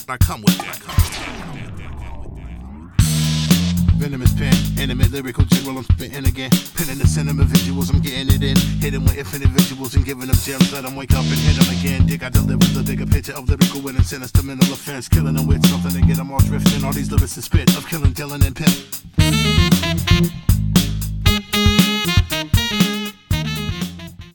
Now come with that. Venomous pen, intimate lyrical general, I'm spitting again. Pinning the cinema visuals, I'm getting it in. Hitting with infinite visuals and giving them gems. Let them wake up and hit them again. Dig, I deliver the bigger picture of lyrical win and sinister mental offense. Killing them with something to get them all drifting. All these lyrics to spit of killing Dylan and Pimp.